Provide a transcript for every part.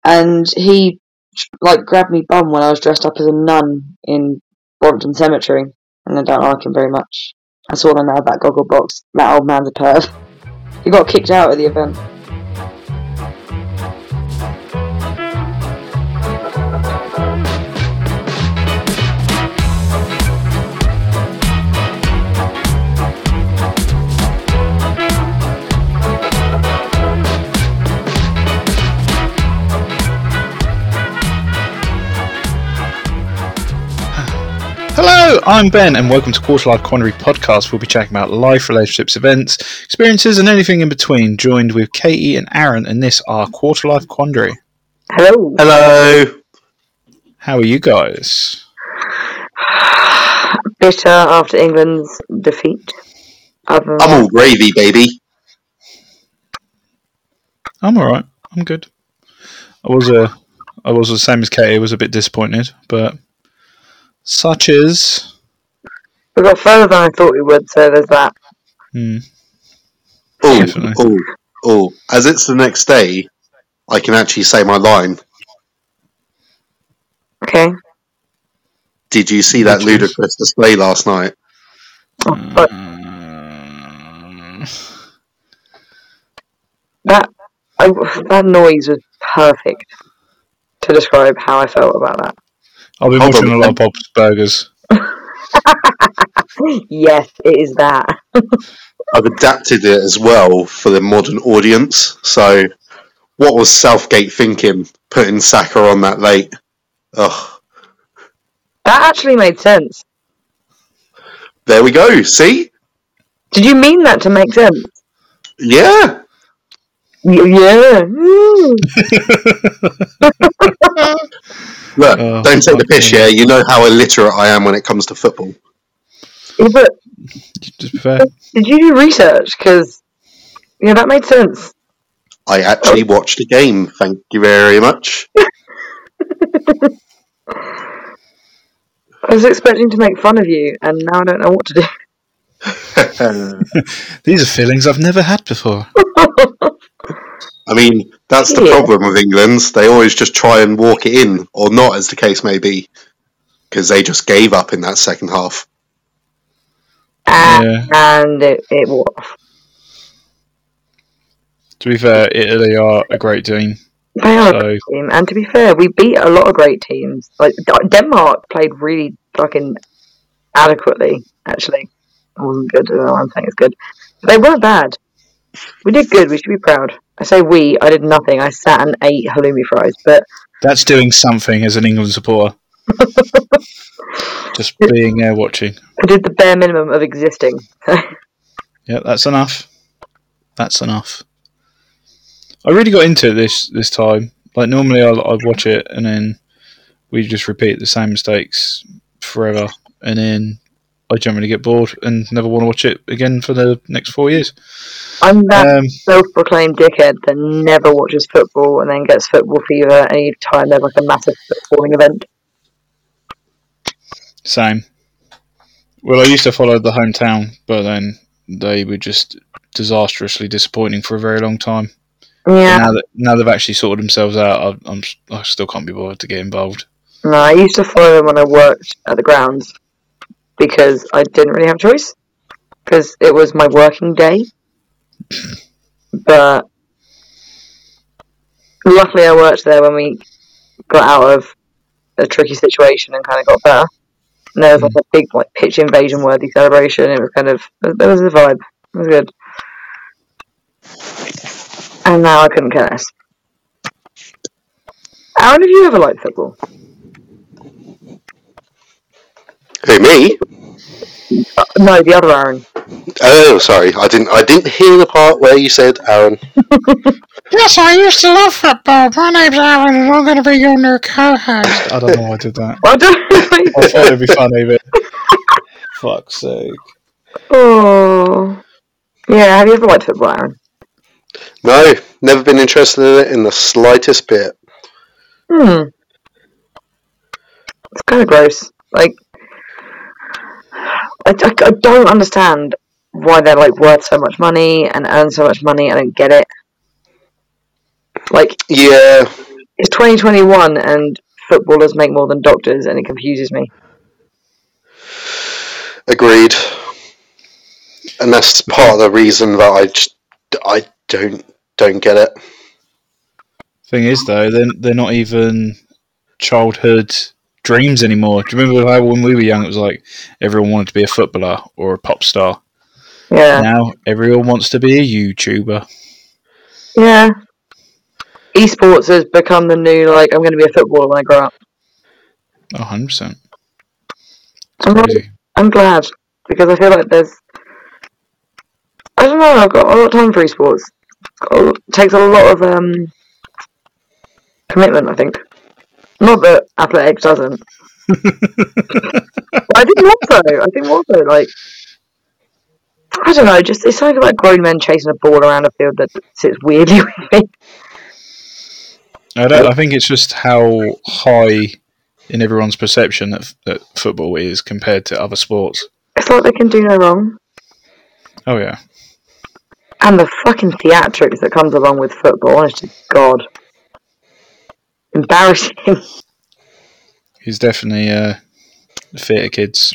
and he grabbed me bum when I was dressed up as a nun in Brompton Cemetery, and I don't like him very much. That's all I know about Gogglebox. That old man's a perv. He got kicked out of the event. Hello, I'm Ben, and welcome to Quarter Life Quandary Podcast. We'll be chatting about life, relationships, events, experiences, and anything in between. Joined with Katie and Aaron, and this are Quarter Life Quandary. Hello. Hello. How are you guys? Bitter after England's defeat. I'm all gravy, baby. I'm alright. I'm good. I was the same as Katie. I was a bit disappointed, but such is. We got further than I thought we would, so there's that. Oh! As it's the next day, I can actually say my line. Okay. Did you see that ludicrous display last night? That noise was perfect to describe how I felt about that. I've been watching a lot of Bob's Burgers. Yes, it is that. I've adapted it as well for the modern audience. So, what was Southgate thinking, putting Saka on that late? Ugh. That actually made sense. There we go, see? Did you mean that to make sense? Yeah. Yeah. Look, don't take the piss, yeah? You know how illiterate I am when it comes to football. Yeah, but Just be fair. did you do research? Because, that made sense. I actually watched a game, thank you very much. I was expecting to make fun of you, and now I don't know what to do. These are feelings I've never had before. I mean, that's the problem with England. They always just try and walk it in, or not, as the case may be, because they just gave up in that second half. And it was. To be fair, Italy are a great team. They are a great team, and to be fair, we beat a lot of great teams. Like Denmark played really fucking adequately. Actually, it wasn't good. I'm saying it's good. But they weren't bad. We did good. We should be proud. I say we. I did nothing. I sat and ate halloumi fries. But that's doing something as an England supporter. Just being there watching. I did the bare minimum of existing. Yeah, that's enough. That's enough. I really got into it this time. Like, normally I'd watch it and then we just repeat the same mistakes forever, and then I generally get bored and never want to watch it again for the next 4 years. I'm that self-proclaimed dickhead that never watches football and then gets football fever any time there's like a massive footballing event. Same. Well, I used to follow the hometown, but then they were just disastrously disappointing for a very long time. Yeah. Now they've actually sorted themselves out, I still can't be bothered to get involved. No, I used to follow them when I worked at the grounds because I didn't really have a choice because it was my working day. But luckily I worked there when we got out of a tricky situation and kind of got better. And there was like a big pitch invasion worthy celebration. It was there was a vibe. It was good. And now I couldn't care less. Aaron, have you ever liked football? Who, me? No, the other Aaron. Oh, sorry, I didn't hear the part where you said Aaron. Yes, I used to love football. My name's Aaron and I'm going to be your new co-host. I don't know why I did that. I thought it'd be funny, but fuck's sake. Oh. Yeah, have you ever liked football, Aaron? No, never been interested in it in the slightest bit. It's kind of gross. Like, I don't understand why they're worth so much money and earn so much money. I don't get it. Yeah, It's 2021 and footballers make more than doctors, and it confuses me. Agreed. And that's part of the reason that I don't get it. Thing is, though, they're not even childhood dreams anymore. Do you remember how when we were young, it was like everyone wanted to be a footballer or a pop star? Yeah. Now everyone wants to be a YouTuber. Yeah. Esports has become the new, like, I'm going to be a footballer when I grow up. 100%. Crazy. I'm glad, because I feel like I don't know, I've got a lot of time for esports. It takes a lot of commitment, I think. Not that athletics doesn't. I think more so, like, I don't know, just it's something about grown men chasing a ball around a field that sits weirdly with me. I think it's just how high in everyone's perception that football is compared to other sports. It's like they can do no wrong. Oh, yeah. And the fucking theatrics that comes along with football, honest to God. Embarrassing. He's definitely theatre kids.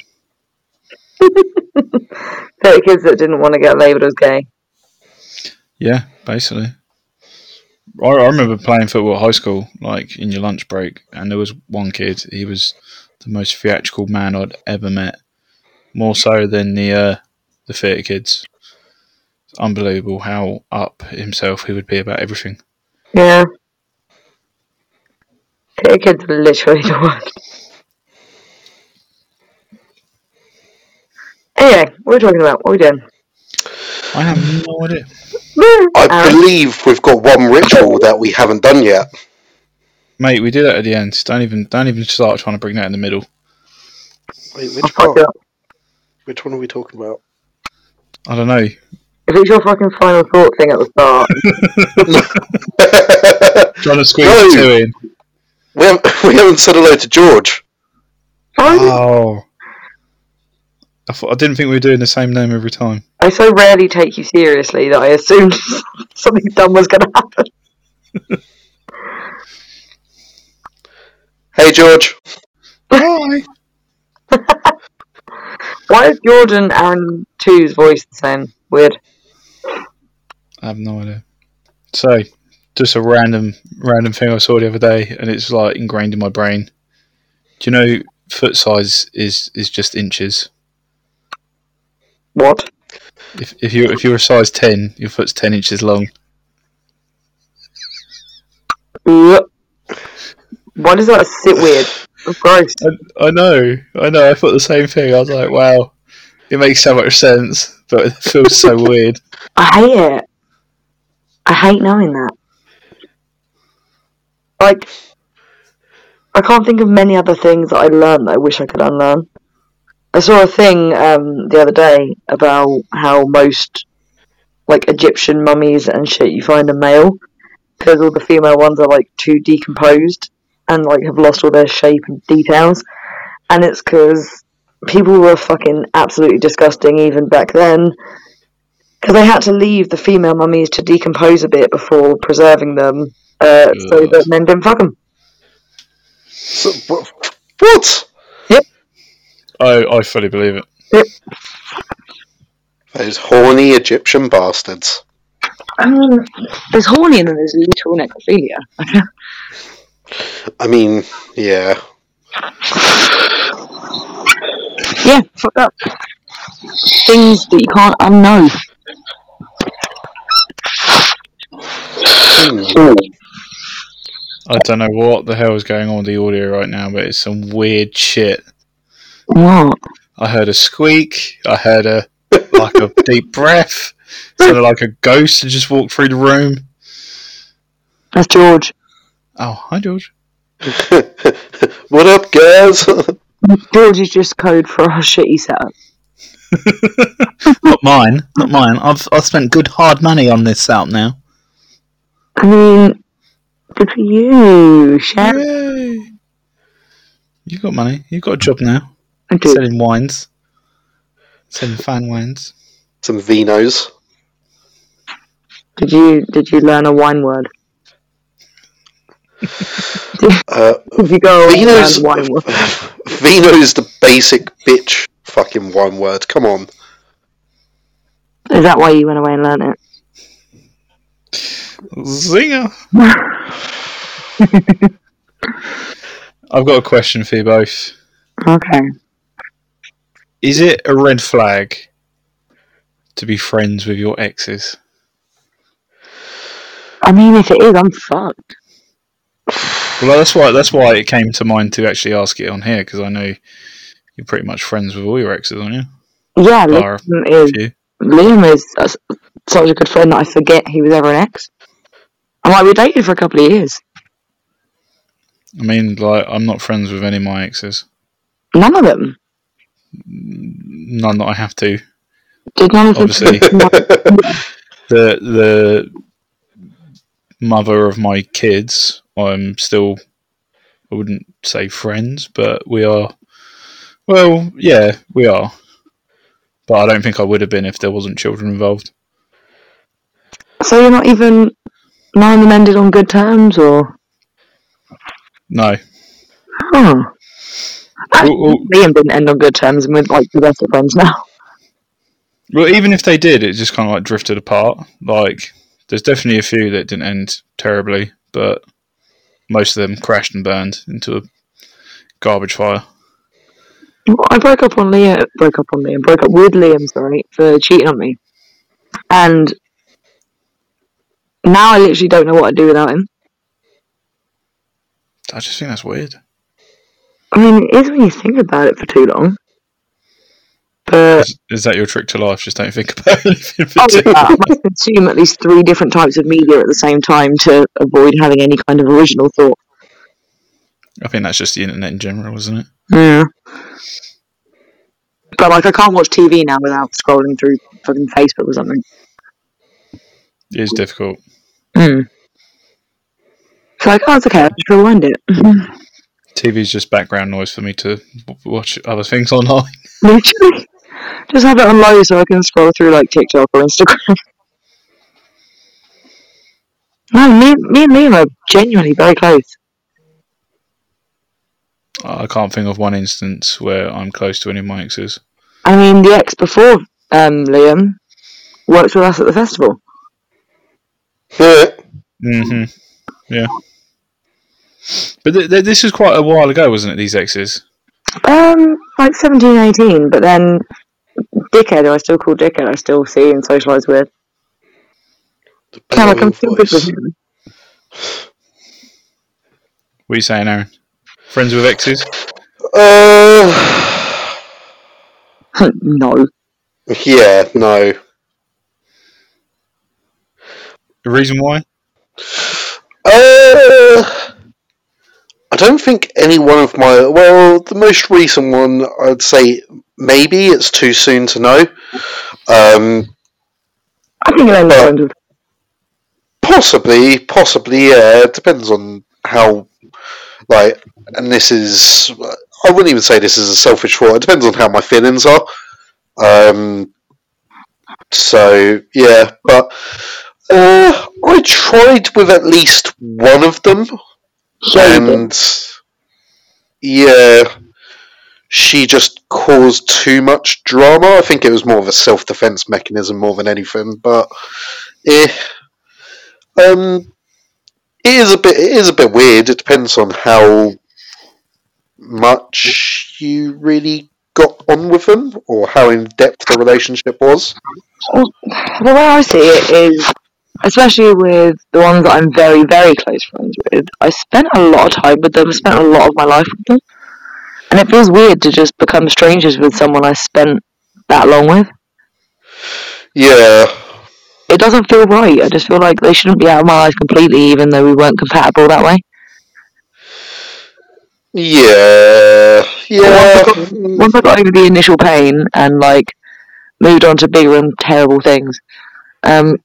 The kids that didn't want to get labelled as gay. Yeah, basically. I remember playing football at high school, like in your lunch break, and there was one kid. He was the most theatrical man I'd ever met, more so than the theatre kids. It's unbelievable how up himself he would be about everything. Yeah. The kids are literally the worst. Anyway, what are we talking about? What are we doing? I have no idea. I believe we've got one ritual that we haven't done yet. Mate, we do that at the end. Don't even start trying to bring that in the middle. Wait, which one? Which one are we talking about? I don't know. If it's your fucking final thought thing at the start. Trying to squeeze two in. We haven't said hello to George. Oh. I didn't think we were doing the same name every time. I so rarely take you seriously that I assumed something dumb was going to happen. Hey, George. Hi. Why is George and Aaron 2's voice the same? Weird. I have no idea. So, just a random thing I saw the other day, and it's like ingrained in my brain. Do you know foot size is just inches? What? If you're a size 10, your foot's 10 inches long. Why does that sit weird? That's gross. I know. I thought the same thing. I was like, wow, it makes so much sense, but it feels so weird. I hate it. I hate knowing that. Like, I can't think of many other things that I learned that I wish I could unlearn. I saw a thing the other day about how most like Egyptian mummies and shit you find are male, because all the female ones are like too decomposed and like have lost all their shape and details, and it's because people were fucking absolutely disgusting even back then, because they had to leave the female mummies to decompose a bit before preserving them, so that men didn't fuck them. So, what? Yep. I fully believe it. Yep. Those horny Egyptian bastards. I mean, there's horny and then there's literal necrophilia. I mean, yeah. Yeah, fuck up. Things that you can't unknow. I don't know what the hell is going on with the audio right now, but it's some weird shit. What? I heard a squeak. I heard a deep breath. It sounded like a ghost had just walked through the room. That's George. Oh, hi, George. What up, guys? George is just code for our shitty setup. Not mine. I've spent good hard money on this setup now. I mean, good for you, Sharon. Yay. You've got money. You've got a job now. I do. Selling wines. Selling fan wines. Some vinos. Did you learn a wine word? If you go Vino's, around wine world. Vino's the basic bitch fucking one word. Come on. Is that why you went away and learned it? Zinger! I've got a question for you both. Okay. Is it a red flag to be friends with your exes? I mean, if it is, I'm fucked. Well, that's why it came to mind to actually ask it on here, because I know you're pretty much friends with all your exes, aren't you? Yeah, Bar Liam is such a good friend that I forget he was ever an ex. I'm like, we dated for a couple of years. I mean, like, I'm not friends with any of my exes. None of them. None that I have to. Did none of them? Obviously, the mother of my kids, I'm still, I wouldn't say friends, but we are. Well, yeah, we are. But I don't think I would have been if there wasn't children involved. So you're not even, none of them ended on good terms, or? No. Huh. Well, Liam didn't end on good terms, and we're like the best of friends now. well, even if they did, it just kind of like drifted apart. Like, there's definitely a few that didn't end terribly, but most of them crashed and burned into a garbage fire. I broke up with Liam, sorry, for cheating on me. And now I literally don't know what I'd do without him. I just think that's weird. I mean, it is when you think about it for too long. But Is that your trick to life? Just don't think about anything for I too long. must consume at least 3 different types of media at the same time to avoid having any kind of original thought. I think that's just the internet in general, isn't it? Yeah. But like, I can't watch TV now without scrolling through fucking Facebook or something. It is difficult. So like, oh, it's okay, I'll just rewind it. TV is just background noise for me to watch other things online. Literally. Just have it on low so I can scroll through like TikTok or Instagram. No, me and Liam are genuinely very close. I can't think of one instance where I'm close to any of my exes. I mean, the ex before Liam worked with us at the festival. Yeah. Mm-hmm. Yeah. But this was quite a while ago, wasn't it, these exes? Like 17, 18, but then Dickhead, who I still call Dickhead, I still see and socialise with. I'm still good with him. What are you saying, Aaron? Friends with exes? No. Yeah, no. The reason why? I don't think any one of my... Well, the most recent one, I'd say maybe it's too soon to know. I think I'm friends with. Possibly, yeah. It depends on how, like, and this is... I wouldn't even say this is a selfish thought. It depends on how my feelings are. So, yeah, but I tried with at least one of them. And yeah, she just caused too much drama. I think it was more of a self-defense mechanism more than anything. But it is a bit weird. It depends on how much you really got on with them or how in depth the relationship was. The way I see it is, especially with the ones that I'm very, very close friends with, I spent a lot of time with them, spent a lot of my life with them. And it feels weird to just become strangers with someone I spent that long with. Yeah. It doesn't feel right. I just feel like they shouldn't be out of my life completely, even though we weren't compatible that way. Yeah. Once I got over the initial pain and, like, moved on to bigger and terrible things, I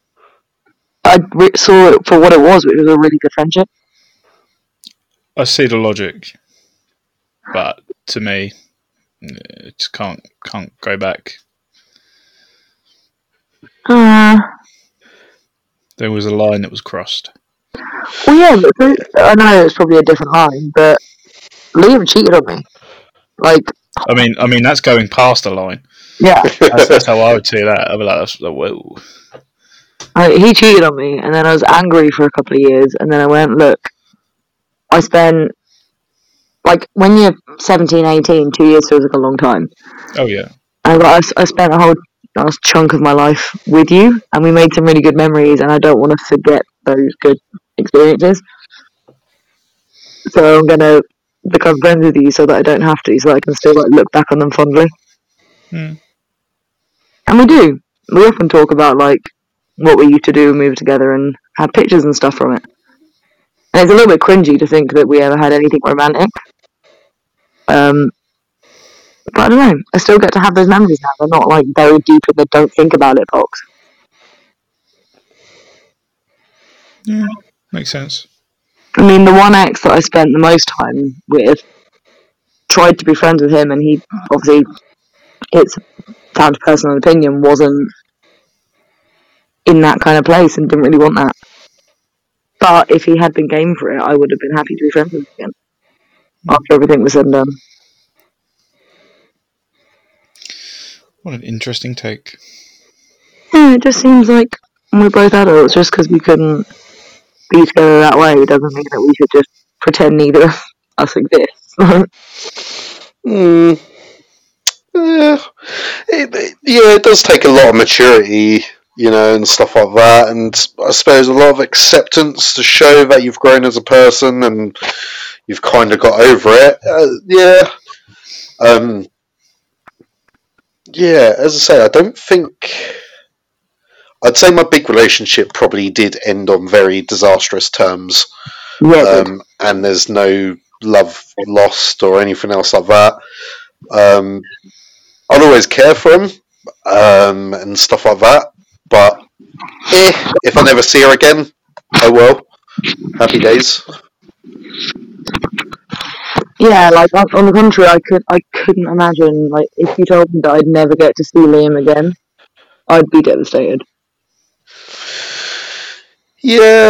saw it for what it was, which was a really good friendship. I see the logic, but to me, it just can't go back. There was a line that was crossed. Well, yeah, but I know it's probably a different line, but Liam cheated on me. Like, I mean, that's going past the line. yeah, That's how I would see that. I'd be like, whoa. he cheated on me, and then I was angry for a couple of years, and then I went, look, I spent, like, when you're 17, 18, 2 years feels like a long time. Oh, yeah. And I spent a whole last chunk of my life with you, and we made some really good memories, and I don't want to forget those good experiences. So I'm going to become friends with you so that I don't have to, so that I can still like look back on them fondly. And we do. We often talk about like what we used to do when we were together and have pictures and stuff from it. And it's a little bit cringy to think that we ever had anything romantic. But I don't know. I still get to have those memories now. They're not like buried deep in the don't think about it box. Yeah, makes sense. I mean, the one ex that I spent the most time with tried to be friends with him, and he obviously, it's down to personal opinion, wasn't in that kind of place and didn't really want that. But if he had been game for it, I would have been happy to be friends with him again after everything was said and done. What an interesting take. Yeah, it just seems like we're both adults. Just because we couldn't be together that way doesn't mean that we should just pretend neither of us exists. It does take a lot of maturity, and stuff like that, and I suppose a lot of acceptance to show that you've grown as a person and you've kind of got over it. As I say, I'd say my big relationship probably did end on very disastrous terms. And there's no love lost or anything else like that. I'll always care for him and stuff like that. But if I never see her again, oh well. Happy days. Yeah, like on the contrary, I couldn't imagine like if you told me that I'd never get to see Liam again, I'd be devastated. Yeah.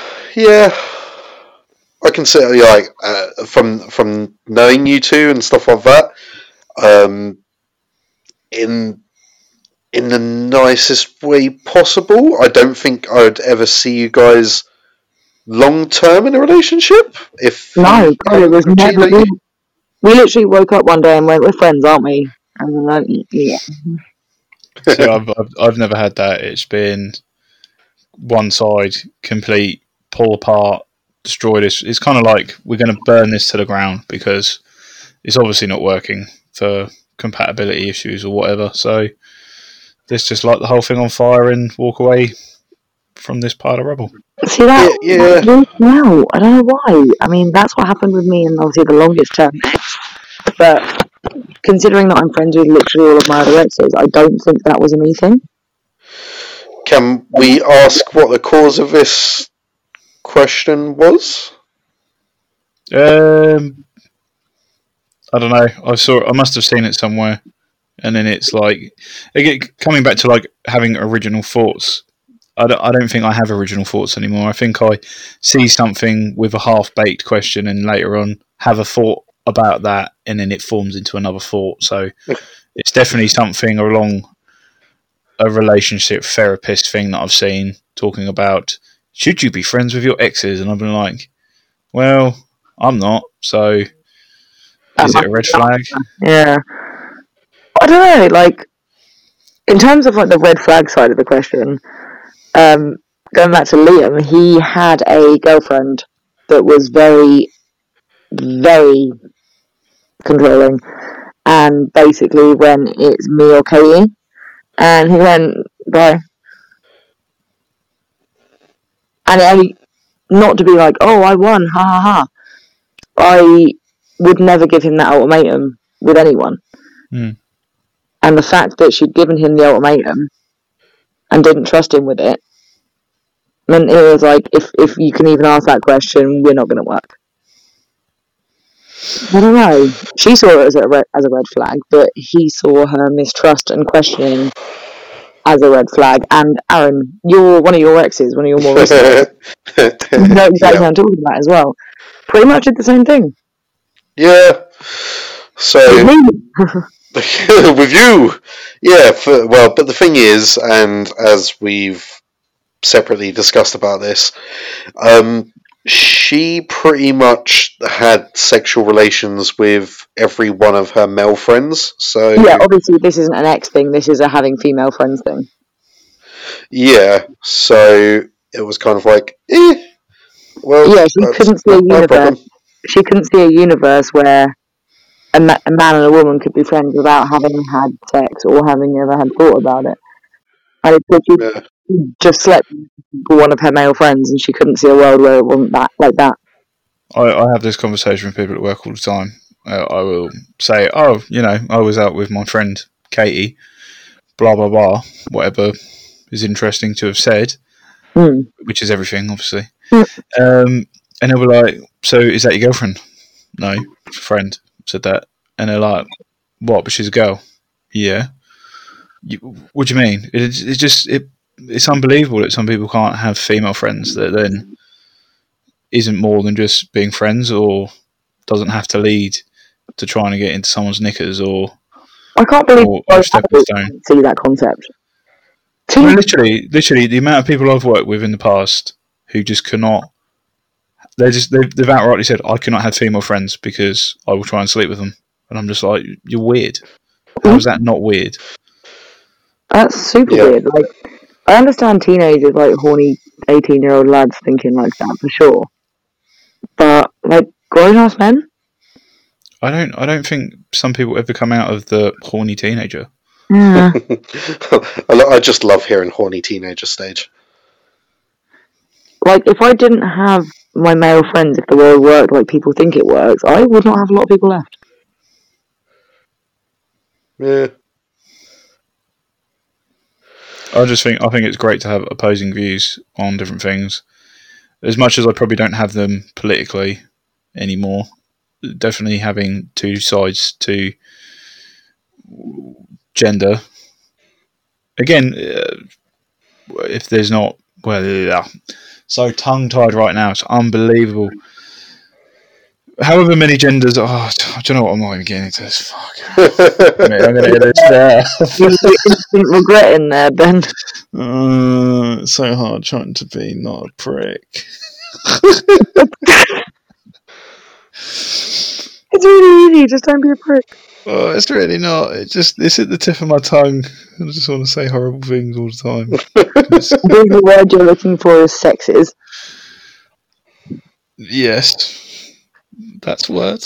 I can say like from knowing you two and stuff like that, in the nicest way possible. I don't think I would ever see you guys long term in a relationship. No, God, it was never. We literally woke up one day and went, "We're friends, aren't we?" And then like, yeah. See, I've never had that. It's been one side, complete, pull apart, destroy this. It's kind of like we're going to burn this to the ground because it's obviously not working for compatibility issues or whatever. So let's just light the whole thing on fire and walk away from this pile of rubble. See that? Yeah. No, I don't know why. I mean, that's what happened with me in obviously the longest term. But considering that I'm friends with literally all of my other exes, I don't think that was a me thing. Can we ask what the cause of this question was? I don't know. I must have seen it somewhere, and then it's like coming back to like having original thoughts. I don't think I have original thoughts anymore. I think I see something with a half-baked question and later on have a thought about that and then it forms into another thought. So it's definitely something along a relationship therapist thing that I've seen talking about, should you be friends with your exes? And I've been like, well, I'm not, so is it a red flag? Yeah. I don't know, like, in terms of like the red flag side of the question, going back to Liam, he had a girlfriend that was very, very controlling, and basically when it's me or Katie, and he went, bye. And not to be like, oh, I won, ha ha ha. I would never give him that ultimatum with anyone. And the fact that she'd given him the ultimatum and didn't trust him with it meant it was like, if you can even ask that question, we're not going to work. I don't know. She saw it as a red flag, but he saw her mistrust and questioning as a red flag. And Aaron, one of your exes, one of your more recent exes, you know exactly what I'm talking about as well. Pretty much did the same thing. Yeah. So with you, yeah. But the thing is, and as we've separately discussed about this, she pretty much had sexual relations with every one of her male friends. So yeah, obviously this isn't an ex thing. This is a having female friends thing. Yeah. So it was kind of like, well, yeah, she couldn't see a universe. She couldn't see a universe where a man and a woman could be friends without having had sex or having ever had thought about it. And it's she just slept with one of her male friends, and she couldn't see a world where it wasn't that like that. I have this conversation with people at work all the time. I will say, oh, I was out with my friend Katie, blah blah blah, whatever is interesting to have said, which is everything, obviously. And they'll be like, so is that your girlfriend? No, friend said that. And they're like, what, but she's a girl? Yeah. What do you mean? It's unbelievable that some people can't have female friends that then isn't more than just being friends, or doesn't have to lead to trying to get into someone's knickers, or I can't believe or stepping stone. See that concept. Well, literally, the amount of people I've worked with in the past who just cannot. They've outrightly said, I cannot have female friends because I will try and sleep with them. And I'm just like, you're weird. How is that not weird? That's super weird. Like, I understand teenagers, like horny 18-year-old lads thinking like that for sure. But like grown-ass men? I don't think some people ever come out of the horny teenager. Yeah. I just love hearing horny teenager stage. Like, if I didn't have my male friends, if the world worked like people think it works, I would not have a lot of people left. Yeah. I think it's great to have opposing views on different things. As much as I probably don't have them politically anymore, definitely having two sides to gender. Again, if there's not, so tongue-tied right now, it's unbelievable. However many genders, do you know what, I'm not even getting into this. Fuck. I'm going to edit this there. Instant regret in there, Ben. It's so hard trying to be not a prick. It's really easy, just don't be a prick. Oh, it's really not. It's at the tip of my tongue. I just want to say horrible things all the time. The word you're looking for is sexes. Yes. That's a word.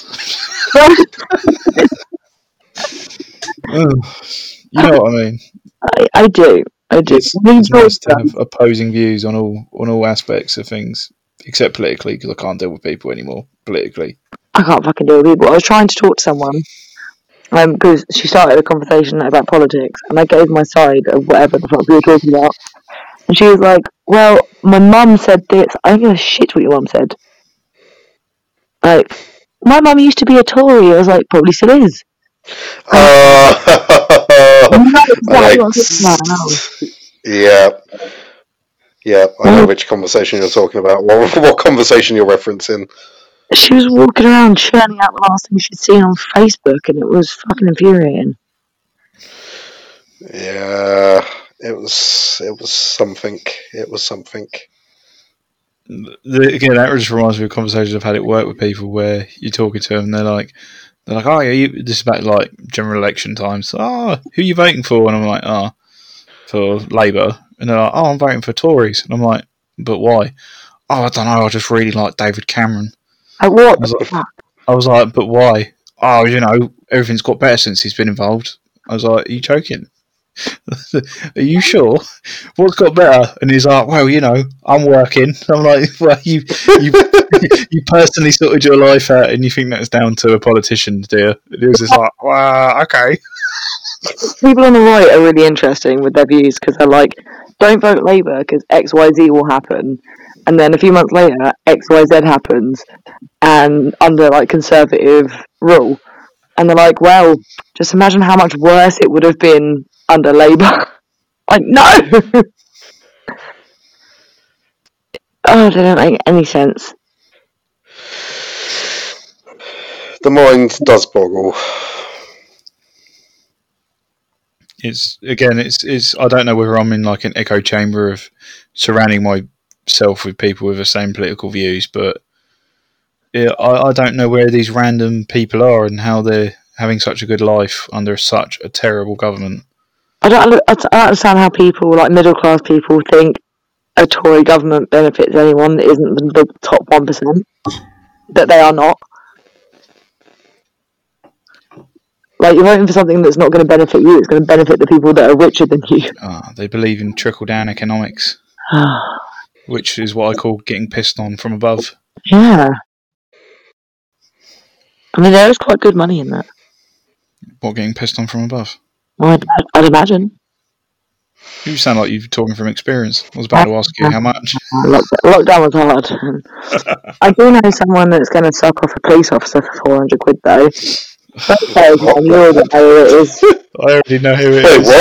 You know what I mean? I do. It's nice to have opposing views on all aspects of things, except politically, because I can't deal with people anymore politically. I can't fucking deal with people. I was trying to talk to someone because she started a conversation about politics, and I gave my side of whatever the fuck we were talking about, and she was like, "Well, my mum said this." I don't give a shit what your mum said. Like, my mum used to be a Tory. I was like, probably still is. Yeah, I know which conversation you're talking about. What conversation you're referencing? She was walking around churning out the last thing she'd seen on Facebook, and it was fucking infuriating. Yeah, it was something. It was something. Again, that just reminds me of conversations I've had at work with people where you're talking to them and they're like, oh yeah, this is back like general election times. So, who are you voting for? And I'm like, for Labour. And they're like, I'm voting for Tories. And I'm like, but why? I don't know, I just really like David Cameron. What? I was like, but why? Everything's got better since he's been involved. I was like, are you joking? Are you sure? What's got better? And he's like, well, I'm working. I'm like, well, you personally sorted your life out, and you think that's down to a politician, dear? And he was just like, wow, okay. People on the right are really interesting with their views because they're like, don't vote Labour because XYZ will happen, and then a few months later, XYZ happens, and under like Conservative rule, and they're like, well, just imagine how much worse it would have been under Labour. I know! Oh, they don't make any sense. The mind does boggle. It's I don't know whether I'm in like an echo chamber of surrounding myself with people with the same political views, but yeah, I don't know where these random people are and how they're having such a good life under such a terrible government. I don't understand how people, like middle class people, think a Tory government benefits anyone that isn't the top 1%. That they are not. Like, you're voting for something that's not going to benefit you, it's going to benefit the people that are richer than you. They believe in trickle-down economics, which is what I call getting pissed on from above. Yeah. I mean, there is quite good money in that. What, getting pissed on from above? Well, I'd imagine. You sound like you're talking from experience. I was about to ask you how much. Lockdown was hard. I do know someone that's going to suck off a police officer for 400 quid, though. I already know who it is.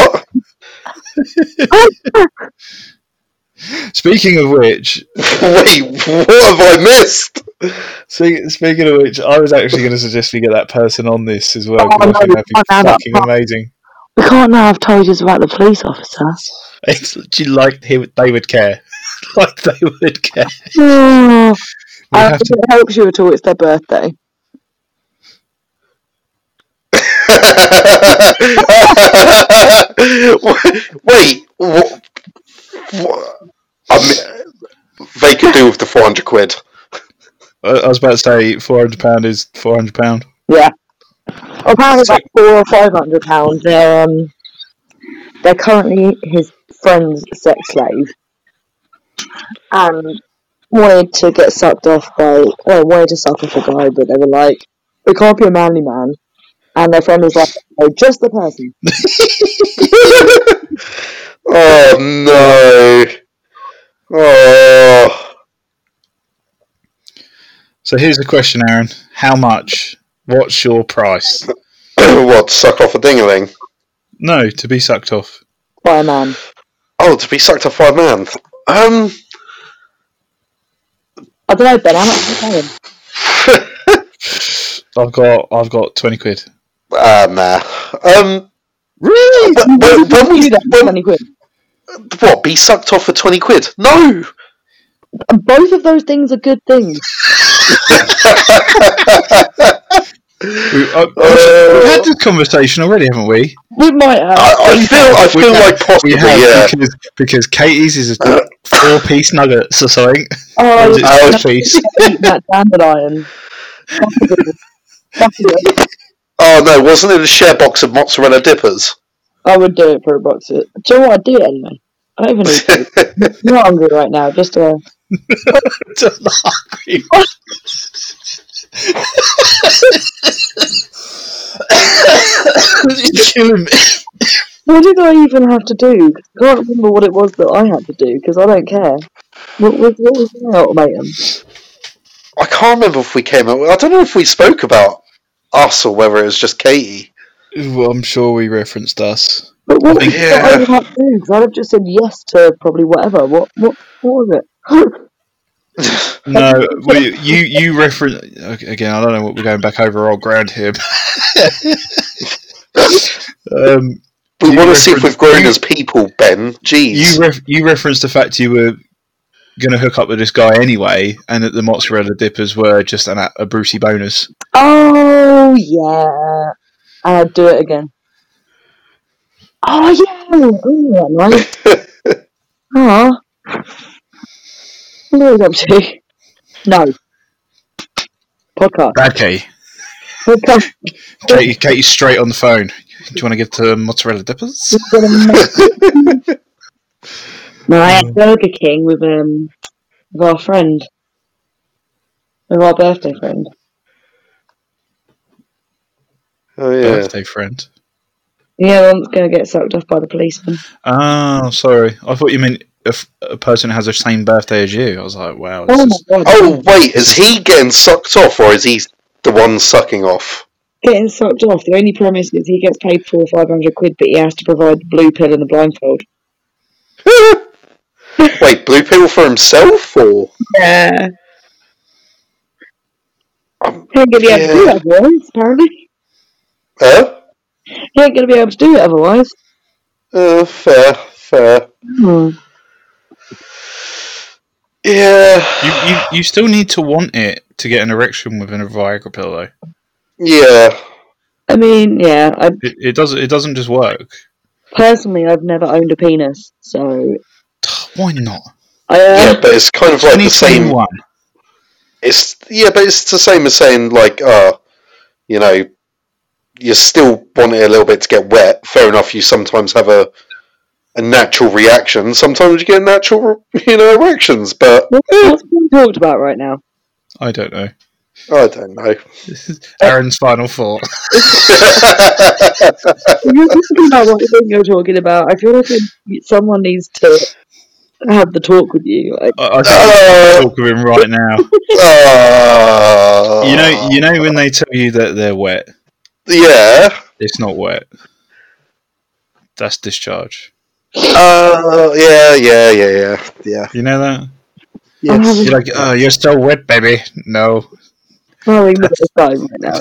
Wait, what? Speaking of which... Wait, what have I missed? Speaking of which, I was actually going to suggest we get that person on this as well, because I think that'd be fucking amazing. We can't now have told you about the police officer. It's literally like they would care. Like they would care. Oh, if it helps you at all, it's their birthday. Wait, what? I mean, they could do with the 400 quid. I was about to say £400 is £400. Yeah. Apparently it's like £400 or £500. They're currently his friend's sex slave. And wanted to suck off a guy, but they were like, we can't be a manly man. And their friend was like, oh, just the person. Oh, no. Oh. So here's the question, Aaron. How much? What's your price? What, suck off a ding-a-ling? No, to be sucked off. By a man. Oh, to be sucked off by a man. I don't know, Ben, how much are you paying? I've got 20 quid. Nah. Really? When 20 quid? What, be sucked off for 20 quid? No! Both of those things are good things. We've had this conversation already, haven't we? We might have. I feel like possibly, yeah. Because Katie's is a 4-piece nuggets or something. Oh, it's 5-piece. Eat that dandelion. Oh no, wasn't it a share box of mozzarella dippers? I would do it for a box of... Do you know what? I'd do it anyway. I don't even need to. I'm not hungry right now, just Just hungry. You're killing me. What did I even have to do? I can't remember what it was that I had to do, because I don't care. What was my ultimatum? I can't remember if we came up... I don't know if we spoke about us or whether it was just Katie. Well, I'm sure we referenced us. But what did I even have to do? Because I'd have just said yes to probably whatever. What was it? No, you reference again. I don't know what we're going back over old ground here. We want to see if we've grown as people, Ben. Jeez. You referenced the fact you were going to hook up with this guy anyway, and that the mozzarella dippers were just a Brucey bonus. Oh yeah, I'd do it again. Oh yeah, nice. Oh, what are you up to? No. Podcast. Bad Katie. Katie's straight on the phone. Do you want to get to mozzarella dippers? No, I had Burger King with our friend. With our birthday friend. Oh yeah. Birthday friend. Yeah, I'm going to get sucked off by the policeman. Oh, sorry. I thought you meant a person who has the same birthday as you. I was like, wow. Oh, my God. Oh, wait, is he getting sucked off, or is he the one sucking off? Getting sucked off. The only premise is he gets paid £400 or £500, but he has to provide the blue pill and the blindfold. Wait, blue pill for himself, or Yeah. He ain't gonna be able to do it otherwise, apparently. He ain't gonna be able to do it otherwise. Fair. Yeah. You still need to want it to get an erection with a Viagra pill, though. Yeah. I mean, yeah. It doesn't just work. Personally, I've never owned a penis, so Why not? Yeah, but it's kind of like the same. 2021. But it's the same as saying like, you know, you still want it a little bit to get wet. Fair enough. You sometimes have a natural reaction. Sometimes you get natural, erections. But what's being talked about right now? I don't know. I don't know. Aaron's final thought. You're talking about what you think you're talking about. I feel like someone needs to have the talk with you. I think talk with him right now. You know when they tell you that they're wet. Yeah. It's not wet. That's discharge. Yeah. You know that? Yes. You're like, oh, you're still wet, baby. No. Throwing the time right now.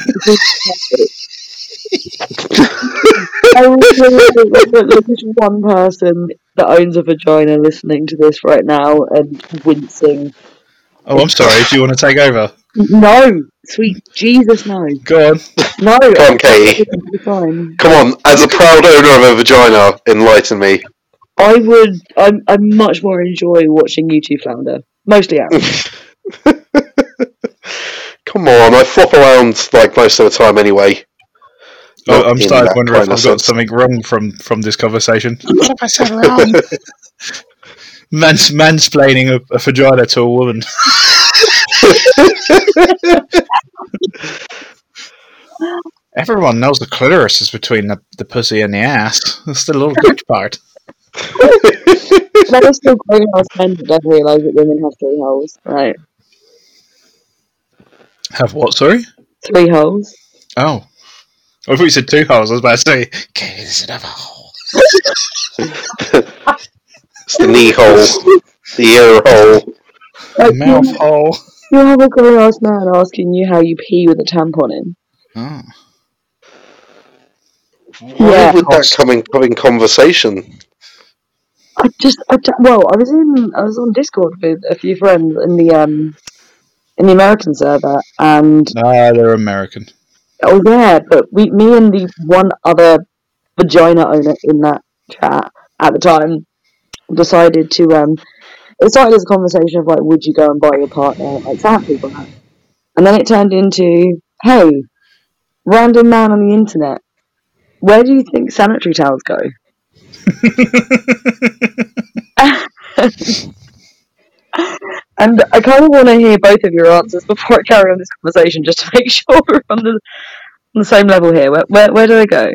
I really there's just one person that owns a vagina listening to this right now and wincing. Oh, I'm sorry. Do you want to take over? No, sweet Jesus, no. Go on. No. Come on, Katie. Come on, as a proud owner of a vagina, enlighten me. I much more enjoy watching you two flounder. Mostly Aaron. Come on, I flop around like most of the time anyway. I'm starting to wonder if I've got something wrong from this conversation. What have I said wrong? Mansplaining a vagina to a woman. Everyone knows the clitoris is between the pussy and the ass. That's the little good part. There are still grown ass men that don't realise that women have 3 holes, right? Have what, sorry? 3 holes. Oh. I thought you said 2 holes. I was about to say, okay, there's another hole. It's the knee hole. The ear hole. The mouth hole. You have a grown ass man asking you how you pee with a tampon in. Oh. Why would that come in conversation? I was on Discord with a few friends in the American server, and they're American. Oh yeah, but me and the one other vagina owner in that chat at the time decided to it started as a conversation of like, would you go and buy your partner like sanitary products? And then it turned into, hey, random man on the internet, where do you think sanitary towels go? And I kind of want to hear both of your answers before I carry on this conversation, just to make sure we're on the same level here. Where do they go?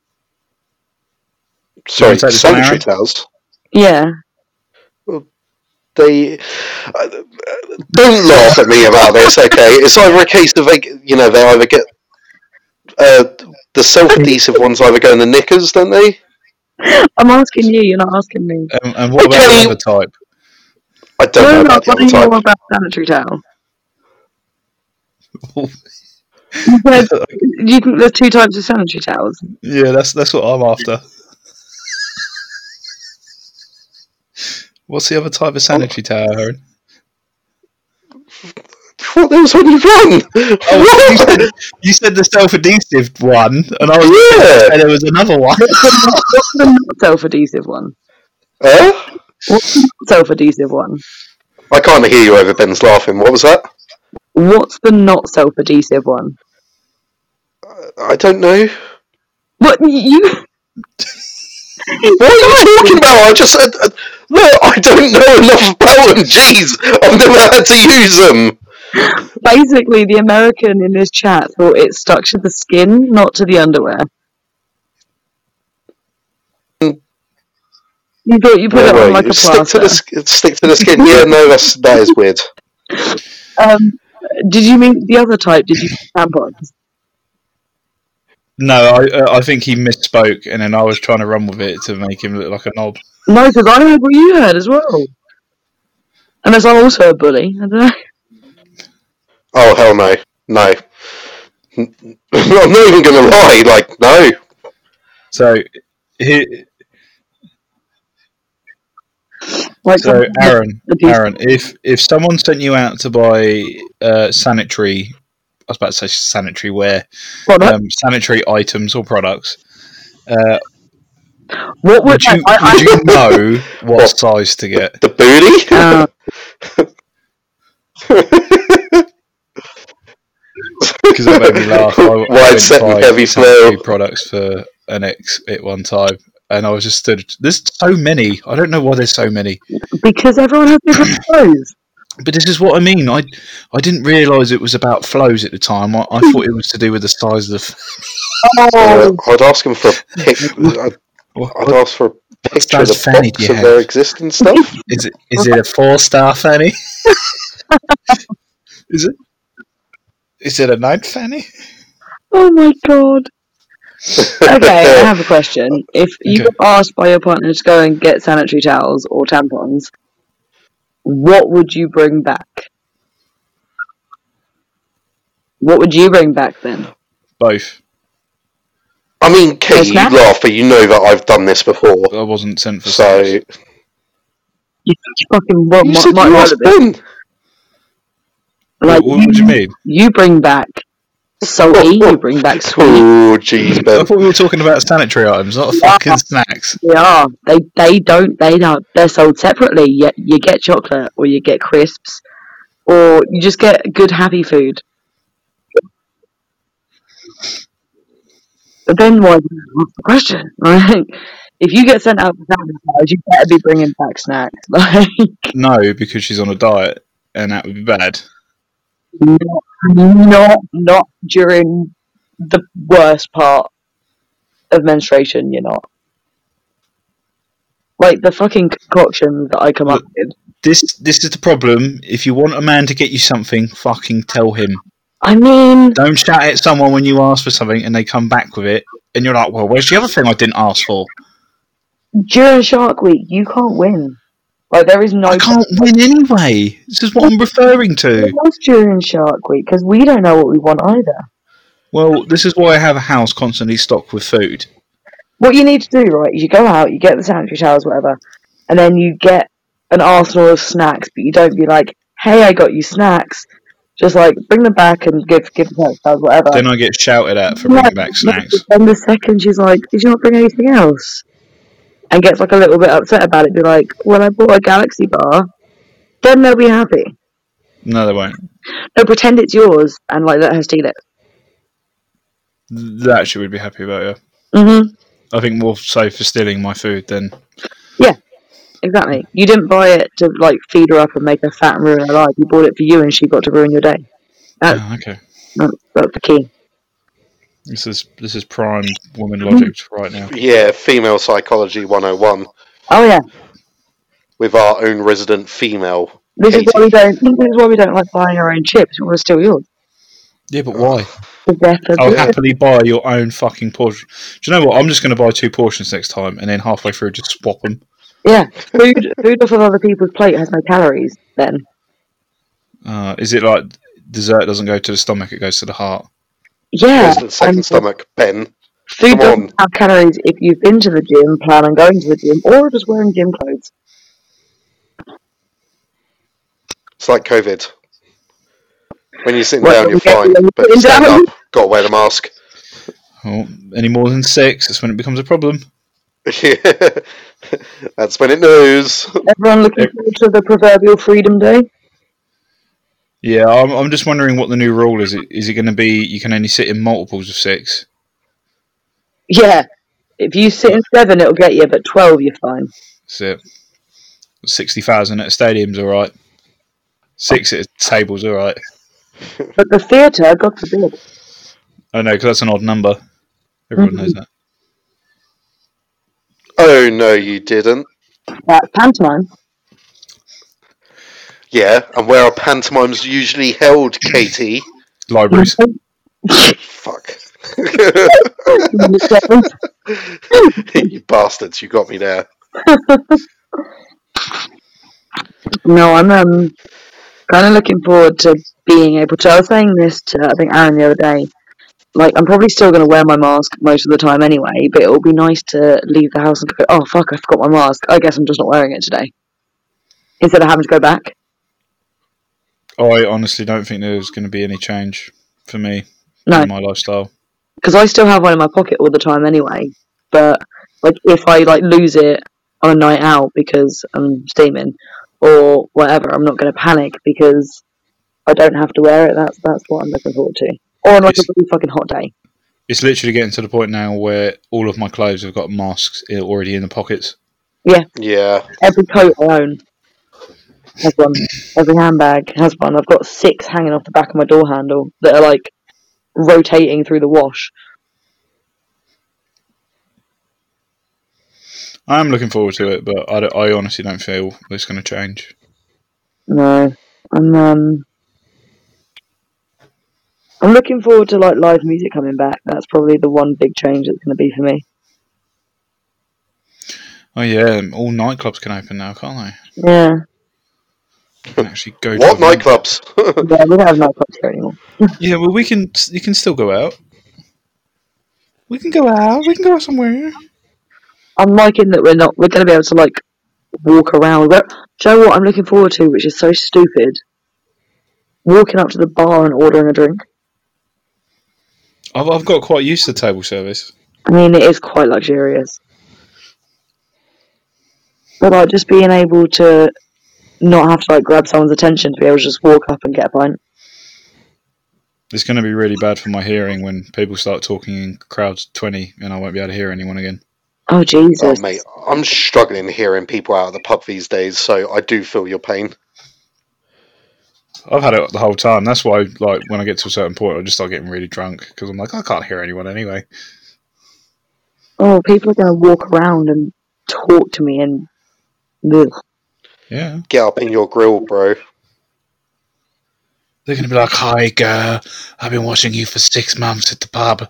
Sorry, sanitary towels? Yeah. Well, they don't laugh at me about this. Okay, it's either a case of they either get the self-adhesive ones either go in the knickers, don't they? I'm asking you. You're not asking me. And what about the other type? I don't know about the other type. More about sanitary towel. Do you think there's 2 types of sanitary towels? Yeah, that's what I'm after. What's the other type of sanitary towel, Aaron? What? There was only one. You said the self-adhesive one, and I was and there was another one. What's the not self-adhesive one? What's the not self-adhesive one? I can't hear you over Ben's laughing. What was that? What's the not self-adhesive one? I don't know. What you? What are you talking about? I just said, look, I don't know enough about them. Jeez, I've never had to use them. Basically, the American in this chat thought it stuck to the skin, not to the underwear. You thought you put it on like a plaster. Stick to the skin. Yeah, no, that is weird. Did you mean the other type? Did you tampons? No, I think he misspoke, and then I was trying to run with it to make him look like a knob. No, because I heard what you heard as well. Unless I'm also a bully. I don't know. Oh, hell no. No. I'm not even going to lie. Like, no. So, Aaron, if someone sent you out to buy sanitary, I was about to say sanitary wear, sanitary items or products, what would you know what size to get? The booty? Because that made me laugh. Wide set and heavy flow products for an ex at one time, and I was just stood. There's so many. I don't know why there's so many. Because everyone has different flows. But this is what I mean. I didn't realise it was about flows at the time. I thought it was to do with the size of the. I'd ask them for a picture. I'd ask for a picture of the fanny box of their existing stuff. Is it a 4-star fanny? Is it? Is it a 9 fanny? Oh my god. Okay, I have a question. If you were asked by your partner to go and get sanitary towels or tampons, what would you bring back? What would you bring back then? Both. I mean, Kate, you laugh, but you know that I've done this before. I wasn't sent for so. sex. You fucking what Like, what do you mean? You bring back salty, you bring back sweet. Oh, jeez, Ben. I thought we were talking about sanitary items, not fucking snacks. They are. They're sold separately. You get chocolate, or you get crisps, or you just get good happy food. But then what's the question? Right? If you get sent out for sanitary, you better be bringing back snacks. Like, no, because she's on a diet, and that would be bad. Not during the worst part of menstruation. You're not. Like the fucking concoction that I come up with. This is the problem. If you want a man to get you something, fucking tell him. I mean, don't shout at someone when you ask for something and they come back with it, and you're like, "Well, where's the other thing I didn't ask for?" During Shark Week, you can't win. Like there is no. I can't win anyway. This is what I'm referring to. It was during Shark Week because we don't know what we want either. Well, this is why I have a house constantly stocked with food. What you need to do, right, is you go out, you get the sanitary towels, whatever, and then you get an arsenal of snacks, but you don't be like, "Hey, I got you snacks." Just like bring them back and give the sanitary towels, whatever. Then I get shouted at for bringing back snacks. And the second she's like, "Did you not bring anything else?" And gets like a little bit upset about it, be like, "Well, I bought a Galaxy bar." Then they'll be happy. No, they won't. No, pretend it's yours and like let her steal it. That she would be happy about, yeah. Mhm. I think more so for stealing my food than. Yeah, exactly. You didn't buy it to like feed her up and make her fat and ruin her life. You bought it for you, and she got to ruin your day. Okay. That's the key. This is prime woman logic right now. Yeah, female psychology 101. Oh yeah. With our own resident female. This is why we don't like buying our own chips. We want to steal yours. Yeah, but why? I'll happily buy your own fucking portion. Do you know what? I'm just going to buy 2 portions next time, and then halfway through just swap them. Yeah, food off of other people's plate has no calories. Then. Is it like dessert doesn't go to the stomach; it goes to the heart? Yeah. It goes to the second stomach, Ben. Food doesn't have calories if you've been to the gym, plan on going to the gym, or just wearing gym clothes. It's like COVID. When you're sitting down, you're fine, but you stand up, got to wear the mask. Oh, any more than 6, that's when it becomes a problem. Yeah, that's when it knows. Everyone looking forward to the proverbial Freedom Day? Yeah, I'm just wondering what the new rule is. Is it going to be you can only sit in multiples of 6? Yeah. If you sit in 7, it'll get you, but 12, you're fine. That's it. 60,000 at a stadium's alright. 6 at a table's alright. But the theatre, God forbid. Oh no, because that's an odd number. Everyone knows that. Oh no, you didn't. That's pantomime. Yeah, and where are pantomimes usually held, Katie? Libraries. Fuck. You bastards, you got me there. No, I'm kind of looking forward to being able to. I was saying this to I think Aaron the other day. Like, I'm probably still going to wear my mask most of the time anyway, but it will be nice to leave the house and go, oh fuck, I forgot my mask. I guess I'm just not wearing it today. Instead of having to go back. I honestly don't think there's going to be any change for me No. in my lifestyle. Because I still have one in my pocket all the time anyway. But, like, if I, like, lose it on a night out because I'm steaming or whatever, I'm not going to panic because I don't have to wear it. That's what I'm looking forward to. Or on, like, a really fucking hot day. It's literally getting to the point now where all of my clothes have got masks already in the pockets. Yeah. Yeah. Every coat I own has one. Every handbag has one. I've got 6 hanging off the back of my door handle that are, like, rotating through the wash. I am looking forward to it, but I honestly don't feel it's going to change. No. I'm looking forward to, like, live music coming back. That's probably the one big change that's going to be for me. Oh yeah, all nightclubs can open now, can't they? Yeah. You can actually go. What nightclubs? Yeah, we don't have nightclubs here anymore. Yeah, well, you can still go out. We can go out. We can go out somewhere. I'm liking that we're going to be able to, like, walk around. But, do you know what I'm looking forward to, which is so stupid? Walking up to the bar and ordering a drink. I've got quite used to table service. I mean, it is quite luxurious. But, like, just being able to not have to, like, grab someone's attention, to be able to just walk up and get a pint. It's going to be really bad for my hearing when people start talking in crowds of 20 and I won't be able to hear anyone again. Oh, Jesus. Oh, mate, I'm struggling hearing people out of the pub these days, so I do feel your pain. I've had it the whole time. That's why, like, when I get to a certain point, I just start getting really drunk because I'm like, I can't hear anyone anyway. Oh, people are going to walk around and talk to me and... Ugh. Yeah. Get up in your grill, bro. They're going to be like, hi, girl. I've been watching you for 6 months at the pub.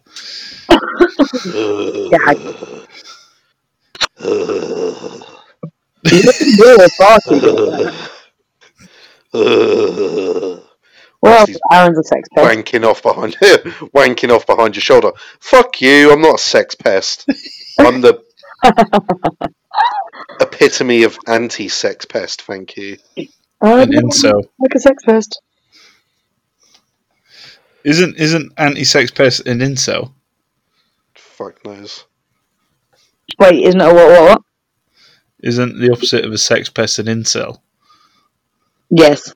Well, Aaron's a sex pest. wanking off behind your shoulder. Fuck you, I'm not a sex pest. I'm the epitome of anti-sex pest, thank you. An incel. Like a sex pest. Isn't anti-sex pest an incel? Fuck knows. Wait, isn't it a what? Isn't the opposite of a sex pest an incel? Yes.